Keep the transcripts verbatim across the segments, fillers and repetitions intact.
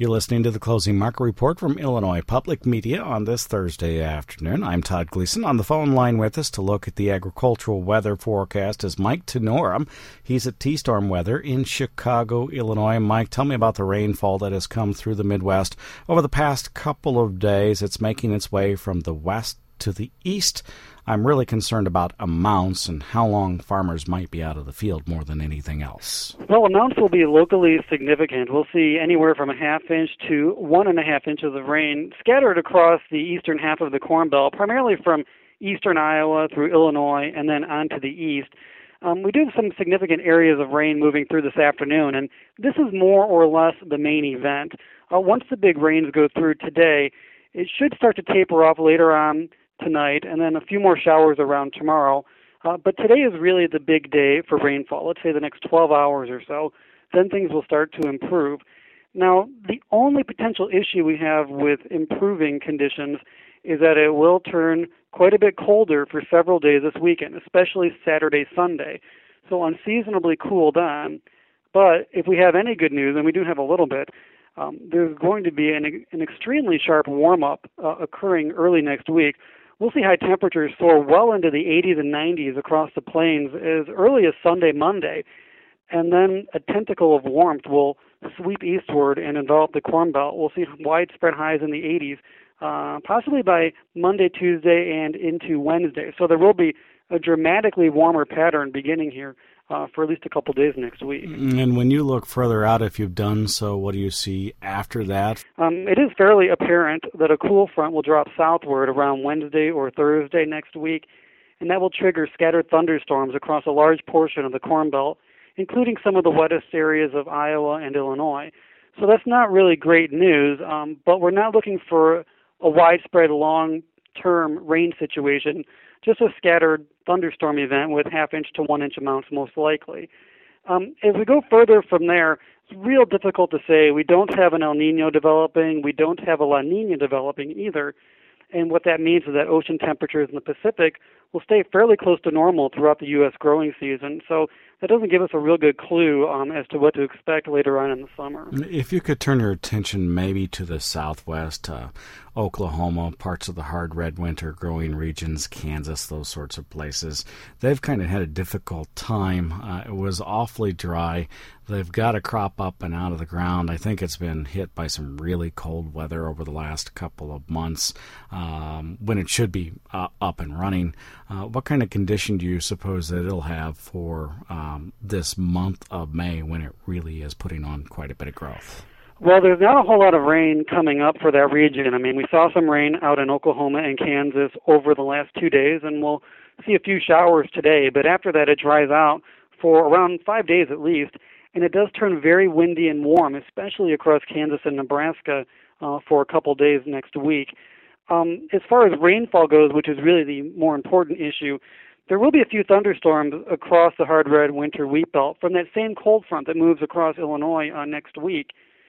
You're listening to the Closing Market Report from Illinois Public Media on this Thursday afternoon. I'm Todd Gleason. On the phone line with us to look at the agricultural weather forecast is Mike Tenorum. He's at T-Storm Weather in Chicago, Illinois. Mike, tell me about the rainfall that has come through the Midwest over the past couple of days. It's making its way from the west to the east. I'm really concerned about amounts and how long farmers might be out of the field more than anything else. Well, amounts will be locally significant. We'll see anywhere from a half inch to one and a half inches of rain scattered across the eastern half of the Corn Belt, primarily from eastern Iowa through Illinois and then on to the east. Um, we do have some significant areas of rain moving through this afternoon, and this is more or less the main event. Uh, once the big rains go through today, it should start to taper off later on tonight, and then a few more showers around tomorrow. Uh, but today is really the big day for rainfall. Let's say the next twelve hours or so. Then things will start to improve. Now, the only potential issue we have with improving conditions is that it will turn quite a bit colder for several days this weekend, especially Saturday, Sunday. So unseasonably cooled on. But if we have any good news, and we do have a little bit, um, there's going to be an, an extremely sharp warm-up uh, occurring early next week. We'll see high temperatures soar well into the eighties and nineties across the plains as early as Sunday, Monday, and then a tentacle of warmth will sweep eastward and envelop the Corn Belt. We'll see widespread highs in the eighties, uh, possibly by Monday, Tuesday, and into Wednesday. So there will be a dramatically warmer pattern beginning here uh, for at least a couple days next week. And when you look further out, if you've done so, what do you see after that? Um, it is fairly apparent that a cool front will drop southward around Wednesday or Thursday next week, and that will trigger scattered thunderstorms across a large portion of the Corn Belt, including some of the wettest areas of Iowa and Illinois. So that's not really great news, um, but we're not looking for a widespread long-term rain situation, just a scattered thunderstorm event with half-inch to one-inch amounts most likely. Um, as we go further from there, it's real difficult to say. We don't have an El Nino developing. We don't have a La Nina developing either. And what that means is that ocean temperatures in the Pacific will stay fairly close to normal throughout the U S growing season. So that doesn't give us a real good clue um, as to what to expect later on in the summer. If you could turn your attention maybe to the southwest, uh, Oklahoma, parts of the hard red winter growing regions, Kansas, those sorts of places, they've kind of had a difficult time. Uh, it was awfully dry. They've got to crop up and out of the ground. I think it's been hit by some really cold weather over the last couple of months um, when it should be uh, up and running. Uh, what kind of condition do you suppose that it'll have for um, this month of May when it really is putting on quite a bit of growth? Well, there's not a whole lot of rain coming up for that region. I mean, we saw some rain out in Oklahoma and Kansas over the last two days, and we'll see a few showers today. But after that, it dries out for around five days at least, and it does turn very windy and warm, especially across Kansas and Nebraska uh, for a couple days next week. Um, as far as rainfall goes, which is really the more important issue, there will be a few thunderstorms across the hard red winter wheat belt from that same cold front that moves across Illinois uh, next week.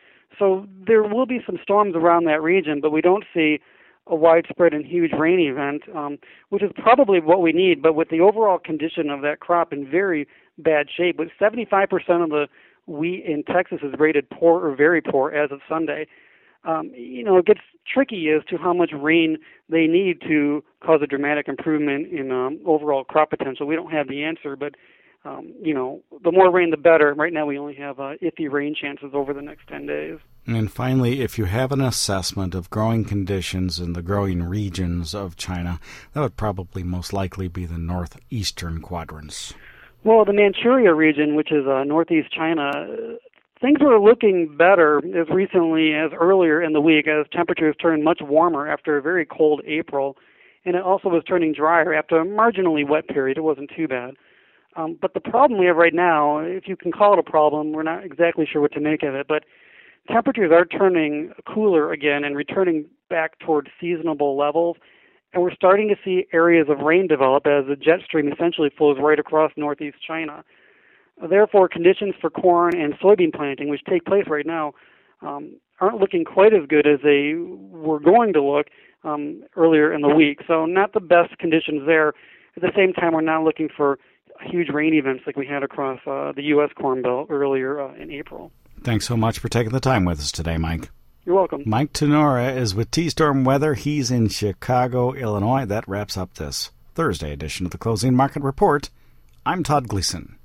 So there will be some storms around that region, but we don't see a widespread and huge rain event, um, which is probably what we need. But with the overall condition of that crop in very bad shape, with seventy-five percent of the wheat in Texas is rated poor or very poor as of Sunday, um, you know, it gets tricky as to how much rain they need to cause a dramatic improvement in um, overall crop potential. We don't have the answer, but Um, you know, the more rain, the better. Right now we only have uh, iffy rain chances over the next ten days. And finally, if you have an assessment of growing conditions in the growing regions of China, that would probably most likely be the northeastern quadrants. Well, the Manchuria region, which is uh, northeast China, things were looking better as recently as earlier in the week as temperatures turned much warmer after a very cold April. And it also was turning drier after a marginally wet period. It wasn't too bad. Um, but the problem we have right now, if you can call it a problem, we're not exactly sure what to make of it, but temperatures are turning cooler again and returning back toward seasonable levels, and we're starting to see areas of rain develop as the jet stream essentially flows right across northeast China. Therefore, conditions for corn and soybean planting, which take place right now, um, aren't looking quite as good as they were going to look um, earlier in the week. So not the best conditions there. At the same time, we're not looking for huge rain events like we had across uh, the U S Corn Belt earlier uh, in April. Thanks so much for taking the time with us today, Mike. You're welcome. Mike Tenora is with T-Storm Weather. He's in Chicago, Illinois. That wraps up this Thursday edition of the Closing Market Report. I'm Todd Gleason.